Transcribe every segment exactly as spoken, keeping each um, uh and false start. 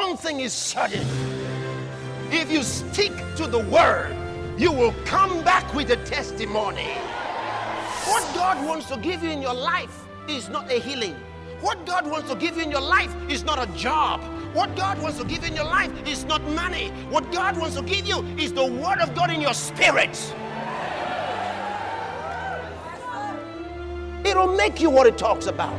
one thing is certain. If you stick to the word, you will come back with a testimony. What God wants to give you in your life is not a healing. What God wants to give you in your life is not a job. What God wants to give you in your life is not money. What God wants to give you is the word of God in your spirit. It'll make you what it talks about.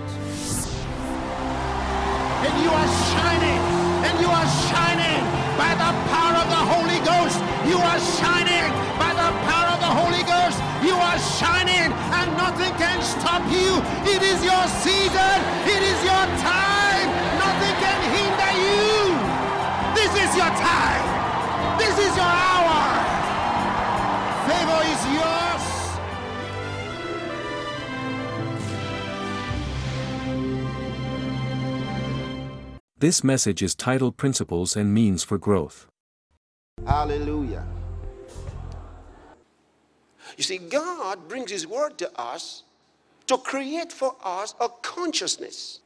And you are shining, and you are shining by the power of the Holy Ghost. You are shining by the power of the Holy Ghost. You are shining, and nothing can stop you. It is your season. It is your time. Nothing can hinder you. This is your time. This is your hour. Favor is yours. This message is titled Principles and Means for Growth. Hallelujah. You see, God brings His word to us to create for us a consciousness.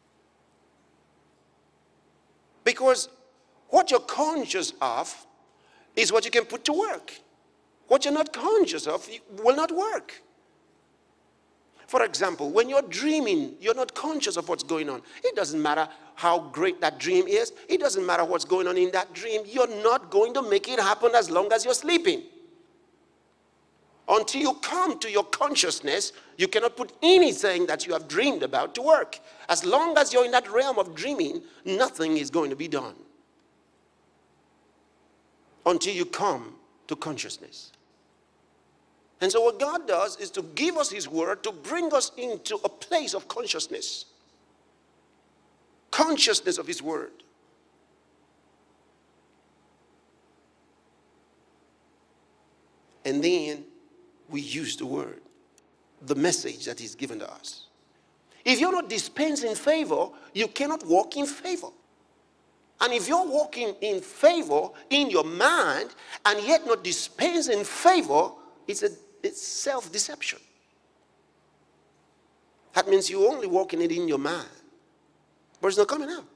Because what you're conscious of is what you can put to work. What you're not conscious of will not work. For example, when you're dreaming, you're not conscious of what's going on. It doesn't matter how great that dream is. It doesn't matter what's going on in that dream. You're not going to make it happen as long as you're sleeping. Until you come to your consciousness, you cannot put anything that you have dreamed about to work. As long as you're in that realm of dreaming, nothing is going to be done. Until you come to consciousness. And so what God does is to give us His word to bring us into a place of consciousness. Consciousness of His word. And then we use the word, the message that He's given to us. If you're not dispensing favor, you cannot walk in favor. And if you're walking in favor in your mind and yet not dispensing favor, it's a it's self-deception. That means you're only walking it in your mind, but it's not coming out.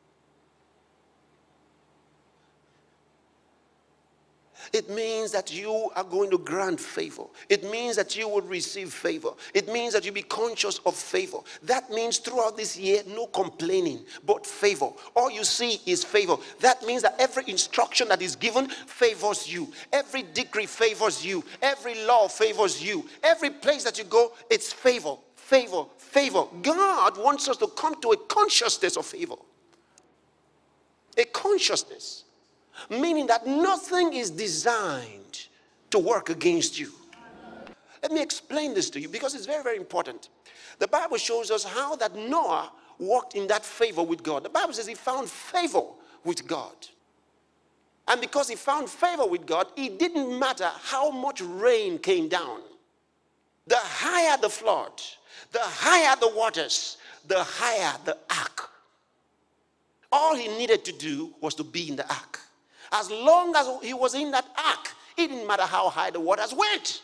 It means that you are going to grant favor. It means that you will receive favor. It means that you be conscious of favor. That means throughout this year, no complaining, but favor. All you see is favor. That means that every instruction that is given favors you. Every decree favors you. Every law favors you. Every place that you go, it's favor, favor, favor. God wants us to come to a consciousness of favor. A consciousness. Meaning that nothing is designed to work against you. Let me explain this to you because it's very, very important. The Bible shows us how that Noah walked in that favor with God. The Bible says he found favor with God. And because he found favor with God, it didn't matter how much rain came down. The higher the flood, the higher the waters, the higher the ark. All he needed to do was to be in the ark. As long as he was in that ark, it didn't matter how high the waters went.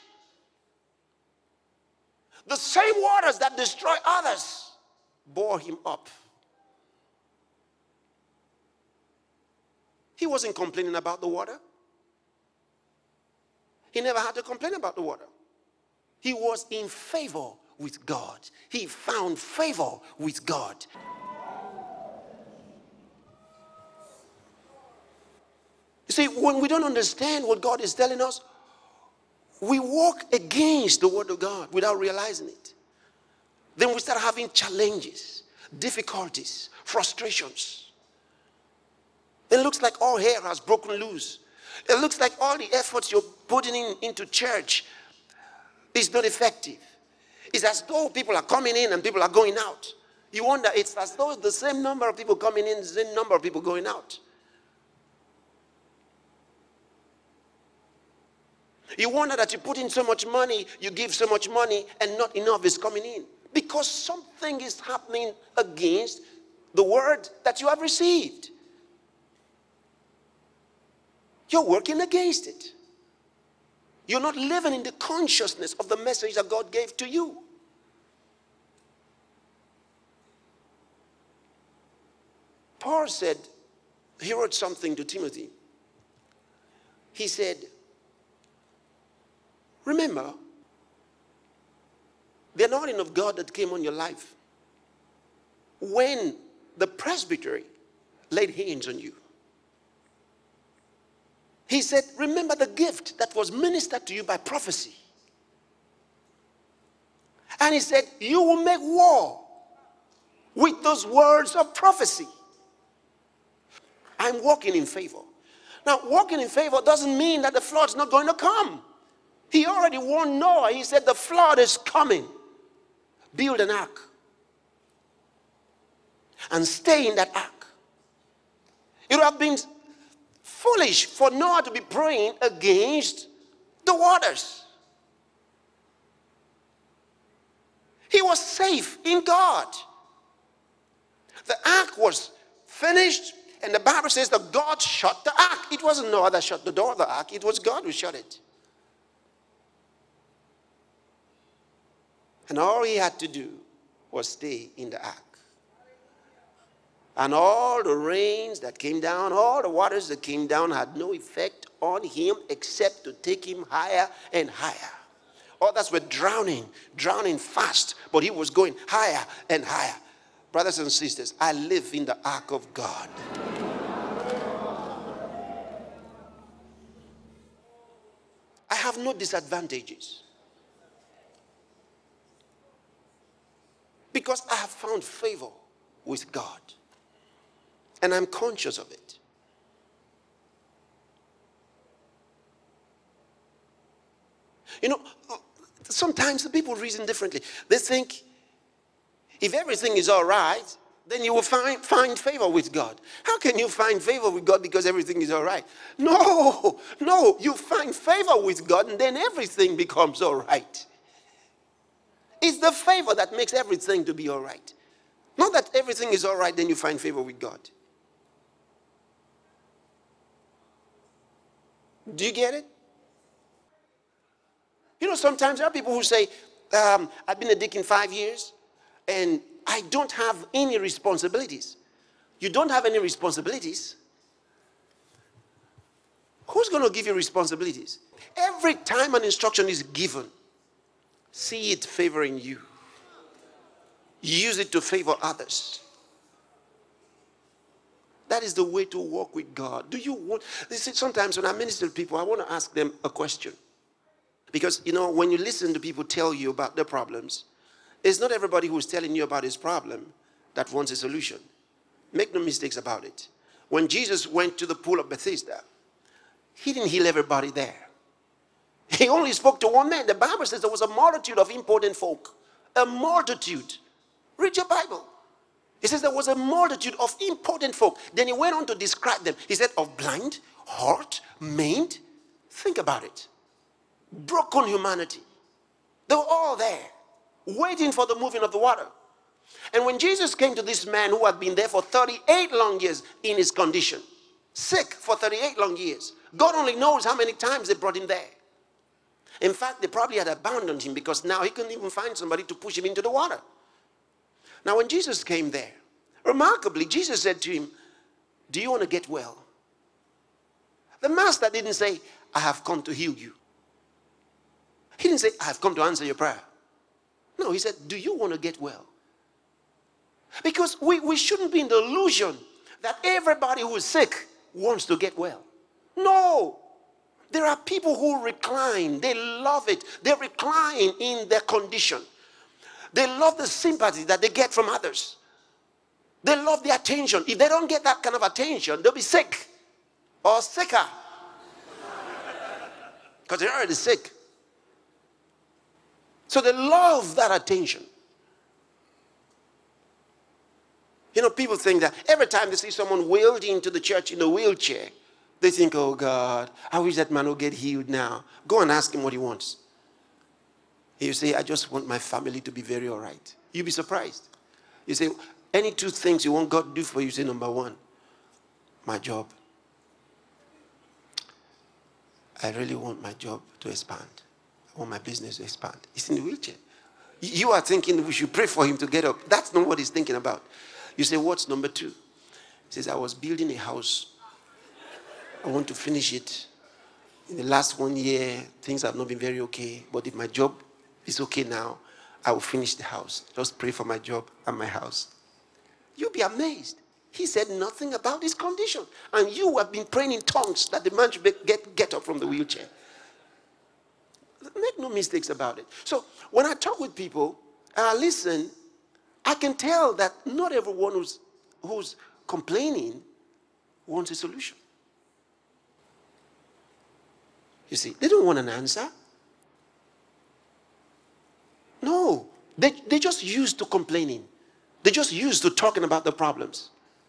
The same waters that destroy others bore him up. He wasn't complaining about the water. He never had to complain about the water. He was in favor with God. He found favor with God. You see, when we don't understand what God is telling us, we walk against the word of God without realizing it. Then we start having challenges, difficulties, frustrations. It looks like all hair has broken loose. It looks like all the efforts you're putting in, into church is not effective. It's as though people are coming in and people are going out. You wonder, it's as though the same number of people coming in, the same number of people going out. You wonder that you put in so much money, you give so much money, and not enough is coming in. Because something is happening against the word that you have received. You're working against it. You're not living in the consciousness of the message that God gave to you. Paul said, he wrote something to Timothy. He said, remember, the anointing of God that came on your life when the presbytery laid hands on you. He said, remember the gift that was ministered to you by prophecy. And he said, you will make war with those words of prophecy. I'm walking in favor. Now, walking in favor doesn't mean that the flood's not going to come. He already warned Noah. He said, the flood is coming. Build an ark. And stay in that ark. It would have been foolish for Noah to be praying against the waters. He was safe in God. The ark was finished, and the Bible says that God shut the ark. It wasn't Noah that shut the door of the ark. It was God who shut it. And all he had to do was stay in the ark. And all the rains that came down, all the waters that came down had no effect on him except to take him higher and higher. Others were drowning, drowning fast, but he was going higher and higher. Brothers and sisters, I live in the ark of God. I have no disadvantages. Because I have found favor with God. And I'm conscious of it. You know, sometimes the people reason differently. They think if everything is all right, then you will find, find favor with God. How can you find favor with God because everything is all right? No, no, you find favor with God and then everything becomes all right. It's the favor that makes everything to be all right. Not that everything is all right, then you find favor with God. Do you get it? You know, sometimes there are people who say, um, I've been a deacon five years and I don't have any responsibilities. You don't have any responsibilities? Who's going to give you responsibilities? Every time an instruction is given, see it favoring you. Use it to favor others. That is the way to walk with God. Do you want, see, sometimes when I minister to people, I want to ask them a question. Because, you know, when you listen to people tell you about their problems, it's not everybody who's telling you about his problem that wants a solution. Make no mistakes about it. When Jesus went to the pool of Bethesda, he didn't heal everybody there. He only spoke to one man. The Bible says there was a multitude of important folk. A multitude. Read your Bible. It says there was a multitude of important folk. Then he went on to describe them. He said, of blind, halt, maimed. Think about it. Broken humanity. They were all there, waiting for the moving of the water. And when Jesus came to this man who had been there for thirty-eight long years in his condition, sick for thirty-eight long years, God only knows how many times they brought him there. In fact, they probably had abandoned him because now he couldn't even find somebody to push him into the water. Now, when Jesus came there, remarkably, Jesus said to him, do you want to get well? The master didn't say, I have come to heal you. He didn't say, I have come to answer your prayer. No, he said, do you want to get well? Because we, we shouldn't be in the illusion that everybody who is sick wants to get well. No. There are people who recline. They love it. They recline in their condition. They love the sympathy that they get from others. They love the attention. If they don't get that kind of attention, they'll be sick or sicker. Because they're already sick. So they love that attention. You know, people think that every time they see someone wheeled into the church in a wheelchair, they think, oh God, I wish that man will get healed now. Go and ask him what he wants. You say, I just want my family to be very all right. You'll be surprised. You say, any two things you want God to do for you? You say, number one, my job. I really want my job to expand. I want my business to expand. He's in the wheelchair. You are thinking we should pray for him to get up. That's not what he's thinking about. You say, what's number two? He says, I was building a house I want to finish it. In the last one year, things have not been very okay. But if my job is okay now, I will finish the house. Just pray for my job and my house. You'll be amazed. He said nothing about his condition. And you have been praying in tongues that the man should be, get, get up from the wheelchair. Make no mistakes about it. So when I talk with people, I listen, I can tell that not everyone who's, who's complaining wants a solution. You see, they don't want an answer. No, they, they just used to complaining. They just used to talking about the problems.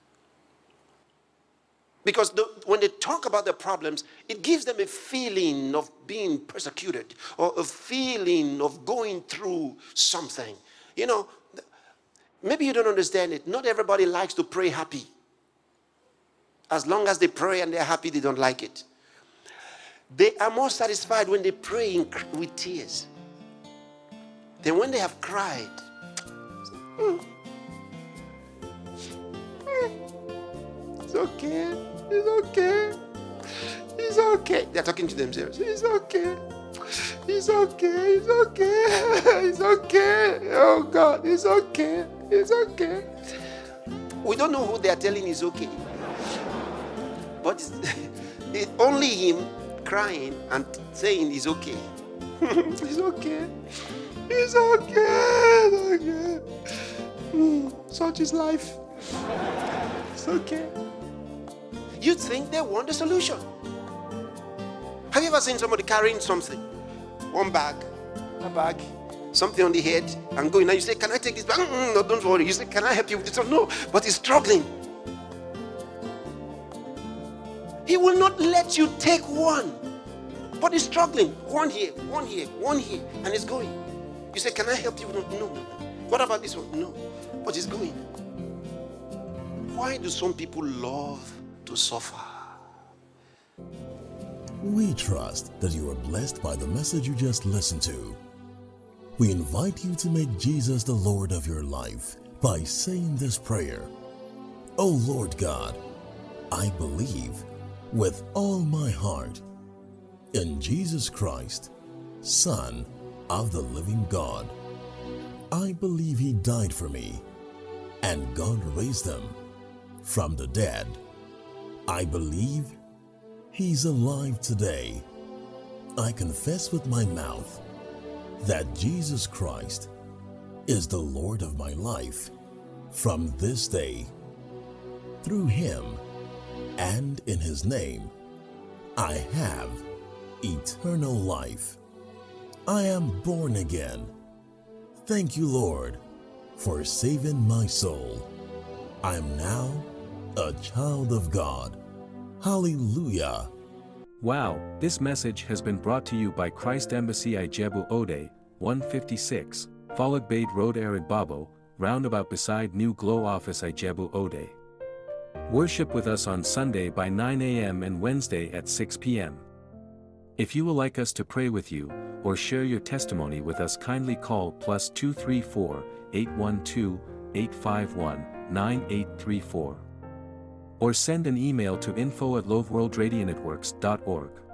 Because the, when they talk about the problems, it gives them a feeling of being persecuted or a feeling of going through something. You know, maybe you don't understand it. Not everybody likes to pray happy. As long as they pray and they're happy, they don't like it. They are more satisfied when they pray in, with tears. Then when they have cried, mm, mm, it's okay, it's okay, it's okay. They're talking to themselves. It's okay, it's okay, it's okay, it's okay. Oh God, it's okay, it's okay. We don't know who they are telling is okay. But it's, it's only him crying and saying it's okay. It's okay. It's okay. It's okay. Mm, such is life. It's okay. You think they want a solution. Have you ever seen somebody carrying something? One bag, a bag, something on the head, and going. Now you say, can I take this bag? Mm, no, don't worry. You say, can I help you with this? Oh, no, but he's struggling. He will not let you take one. But he's struggling. One here, one here, one here, and he's going. You say, can I help you? No, no, no. What about this one? No. But he's going. Why do some people love to suffer? We trust that you are blessed by the message you just listened to. We invite you to make Jesus the Lord of your life by saying this prayer. O Lord God, I believe with all my heart in Jesus Christ, Son of the living God. I believe He died for me, and God raised Him from the dead. I believe He's alive today. I confess with my mouth that Jesus Christ is the Lord of my life from this day. Through Him and in His name, I have eternal life. I am born again. Thank you, Lord, for saving my soul. I am now a child of God. Hallelujah. Wow, this message has been brought to you by Christ Embassy Ijebu Ode, one fifty-six, Follow Bade Road Arid Babo, roundabout beside New Glow Office Ijebu Ode. Worship with us on Sunday by nine a m and Wednesday at six p m If you would like us to pray with you, or share your testimony with us, kindly call plus two three four, eight one two, eight five one, nine eight three four. Or send an email to info at loveworldradionetworks dot org.